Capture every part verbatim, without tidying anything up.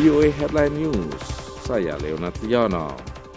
V O A Headline News, saya Leonard Yono.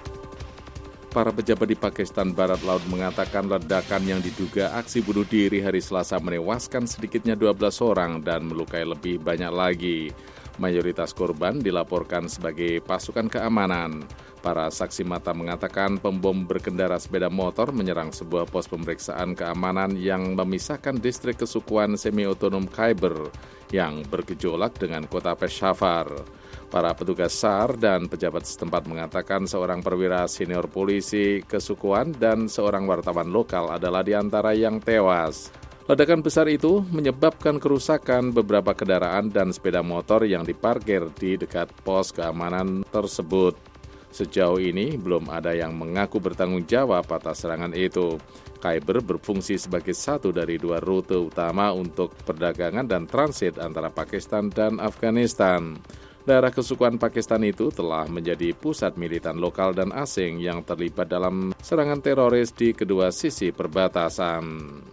Para pejabat di Pakistan Barat Laut mengatakan ledakan yang diduga aksi bunuh diri hari Selasa menewaskan sedikitnya dua belas orang dan melukai lebih banyak lagi. Mayoritas korban dilaporkan sebagai pasukan keamanan. Para saksi mata mengatakan pembom berkendara sepeda motor menyerang sebuah pos pemeriksaan keamanan yang memisahkan distrik kesukuan semi-otonom Khyber yang bergejolak dengan kota Peshawar. Para petugas S A R dan pejabat setempat mengatakan seorang perwira senior polisi kesukuan dan seorang wartawan lokal adalah di antara yang tewas. Ledakan besar itu menyebabkan kerusakan beberapa kendaraan dan sepeda motor yang diparkir di dekat pos keamanan tersebut. Sejauh ini belum ada yang mengaku bertanggung jawab atas serangan itu. Khyber berfungsi sebagai satu dari dua rute utama untuk perdagangan dan transit antara Pakistan dan Afghanistan. Daerah kesukuan Pakistan itu telah menjadi pusat militan lokal dan asing yang terlibat dalam serangan teroris di kedua sisi perbatasan.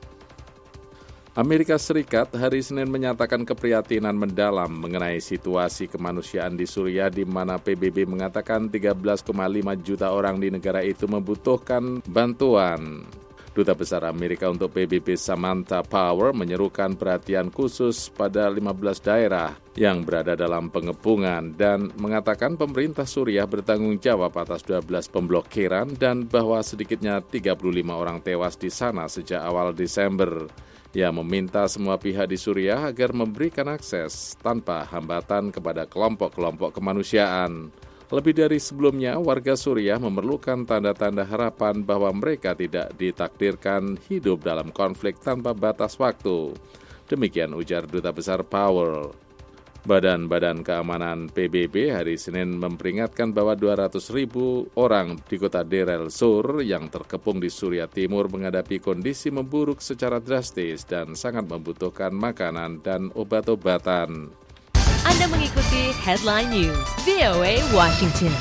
Amerika Serikat hari Senin menyatakan keprihatinan mendalam mengenai situasi kemanusiaan di Suriah di mana P B B mengatakan tiga belas koma lima juta orang di negara itu membutuhkan bantuan. Duta Besar Amerika untuk P B B Samantha Power menyerukan perhatian khusus pada lima belas daerah yang berada dalam pengepungan dan mengatakan pemerintah Suriah bertanggung jawab atas dua belas pemblokiran dan bahwa sedikitnya tiga puluh lima orang tewas di sana sejak awal Desember. Ia meminta semua pihak di Suriah agar memberikan akses tanpa hambatan kepada kelompok-kelompok kemanusiaan. Lebih dari sebelumnya, warga Suriah memerlukan tanda-tanda harapan bahwa mereka tidak ditakdirkan hidup dalam konflik tanpa batas waktu. Demikian ujar Duta Besar Power. Badan-badan keamanan P B B hari Senin memperingatkan bahwa dua ratus ribu orang di kota Deir el-Zur yang terkepung di Suriah Timur menghadapi kondisi memburuk secara drastis dan sangat membutuhkan makanan dan obat-obatan. Anda mengikuti Headline News V O A Washington.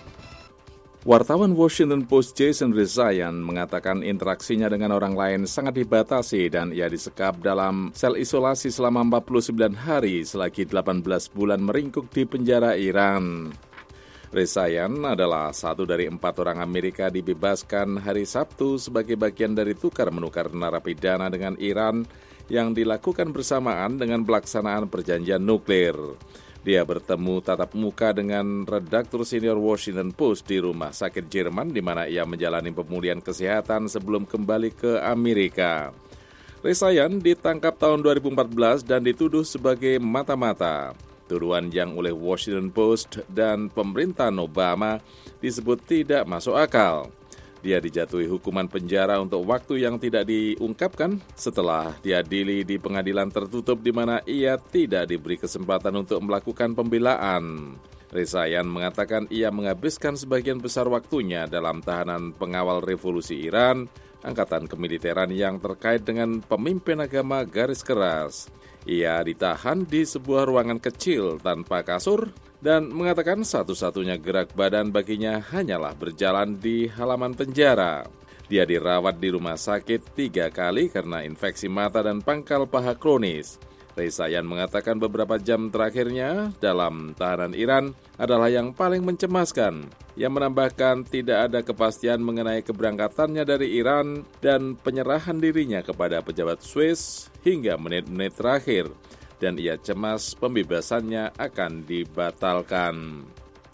Wartawan Washington Post Jason Rezaian mengatakan interaksinya dengan orang lain sangat dibatasi dan ia disekap dalam sel isolasi selama empat puluh sembilan hari selagi delapan belas bulan meringkuk di penjara Iran. Rezaian adalah satu dari empat orang Amerika dibebaskan hari Sabtu sebagai bagian dari tukar-menukar narapidana dengan Iran yang dilakukan bersamaan dengan pelaksanaan perjanjian nuklir. Dia bertemu tatap muka dengan redaktur senior Washington Post di rumah sakit Jerman di mana ia menjalani pemulihan kesehatan sebelum kembali ke Amerika. Rezaian ditangkap tahun dua ribu empat belas dan dituduh sebagai mata-mata. Tuduhan yang oleh Washington Post dan pemerintahan Obama disebut tidak masuk akal. Dia dijatuhi hukuman penjara untuk waktu yang tidak diungkapkan setelah diadili di pengadilan tertutup di mana ia tidak diberi kesempatan untuk melakukan pembelaan. Rezaian mengatakan ia menghabiskan sebagian besar waktunya dalam tahanan pengawal revolusi Iran, angkatan kemiliteran yang terkait dengan pemimpin agama garis keras. Ia ditahan di sebuah ruangan kecil tanpa kasur dan mengatakan satu-satunya gerak badan baginya hanyalah berjalan di halaman penjara. Dia dirawat di rumah sakit tiga kali karena infeksi mata dan pangkal paha kronis. Rezaian mengatakan beberapa jam terakhirnya dalam tahanan Iran adalah yang paling mencemaskan. Ia menambahkan tidak ada kepastian mengenai keberangkatannya dari Iran dan penyerahan dirinya kepada pejabat Swiss hingga menit-menit terakhir. Dan ia cemas pembebasannya akan dibatalkan.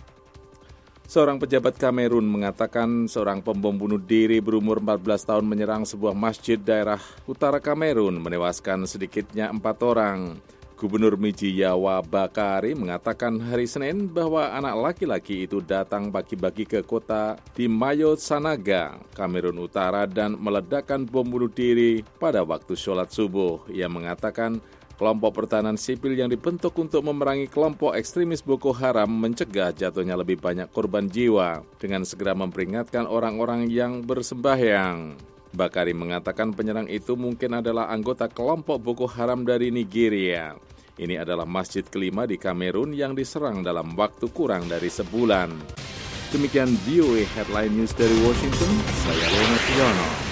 Seorang pejabat Kamerun mengatakan seorang pembom bunuh diri berumur empat belas tahun menyerang sebuah masjid daerah utara Kamerun, menewaskan sedikitnya empat orang. Gubernur Mijiyawa Bakari mengatakan hari Senin bahwa anak laki-laki itu datang pagi-pagi ke kota di Mayo Sanaga, Kamerun Utara dan meledakkan bom bunuh diri pada waktu sholat subuh. Ia mengatakan kelompok pertahanan sipil yang dibentuk untuk memerangi kelompok ekstremis Boko Haram mencegah jatuhnya lebih banyak korban jiwa dengan segera memperingatkan orang-orang yang bersembahyang. Bakari mengatakan penyerang itu mungkin adalah anggota kelompok Boko Haram dari Nigeria. Ini adalah masjid kelima di Kamerun yang diserang dalam waktu kurang dari sebulan. Demikian V O A Headline News dari Washington, saya Leonard Yono.